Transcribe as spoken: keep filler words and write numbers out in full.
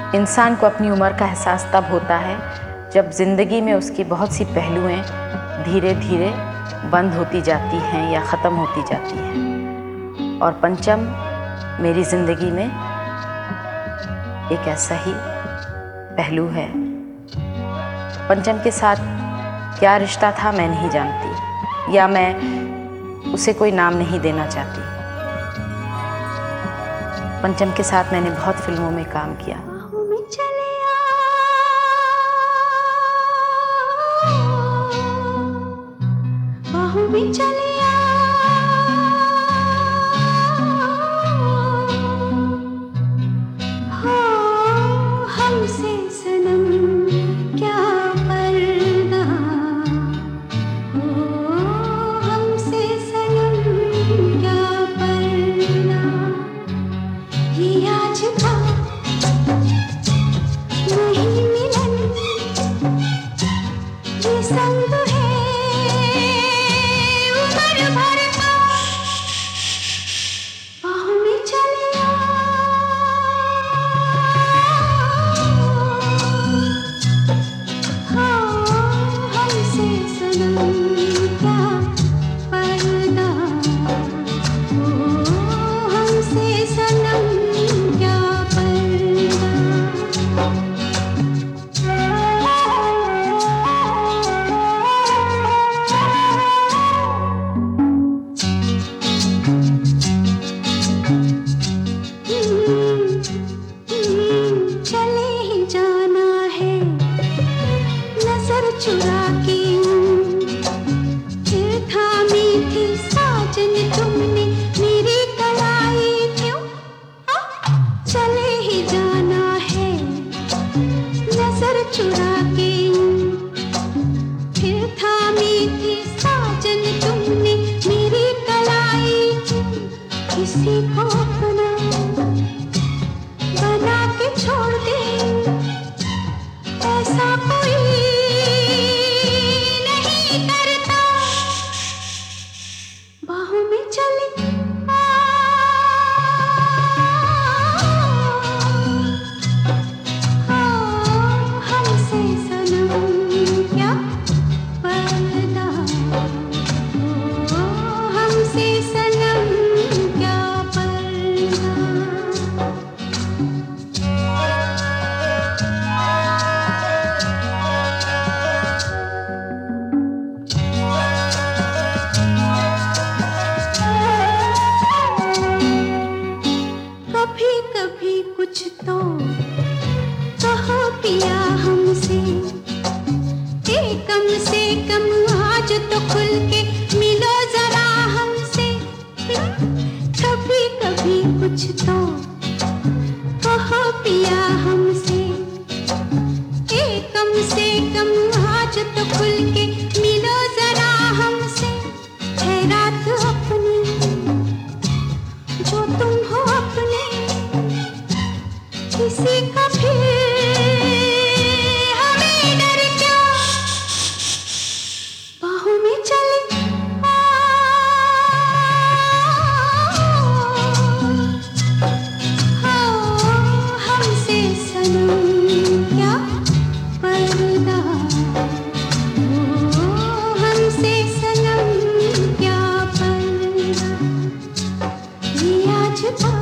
इंसान को अपनी उम्र का एहसास तब होता है जब ज़िंदगी में उसकी बहुत सी पहलुएं धीरे धीरे बंद होती जाती हैं या ख़त्म होती जाती हैं। और पंचम मेरी ज़िंदगी में एक ऐसा ही पहलू है। पंचम के साथ क्या रिश्ता था मैं नहीं जानती, या मैं उसे कोई नाम नहीं देना चाहती। पंचम के साथ मैंने बहुत फिल्मों में काम किया। बाहों में चले आ, हो हमसे सनम क्या पर्दा, हो हमसे सनम क्या पर्दा। ये आज का नहीं मिलन, ये संग है चुरा के फिर थामी थी साजन तुमने मेरी कलाई क्यों, चले ही जाना है नजर चुरा के। फिर थामी थी साजन तुमने मेरी कलाई क्यों, किसी को अपना बना के छोड़ दे ऐसा कोई कुछ तो कहो पिया हमसे, ए कम से कम आज तो खुल के मिलो जरा हमसे। कभी कभी कुछ तो कहो पिया हमसे, ए कम से कम आज तो खुल के मिलो जरा हमसे। है रात अपनी जो तुम हो अपने, किसी का फिर हमें डर क्यों, बाहों में चले आ, हो हमसे सनम क्या पर्दा, हो हमसे सनम क्या पर्दा। ये आज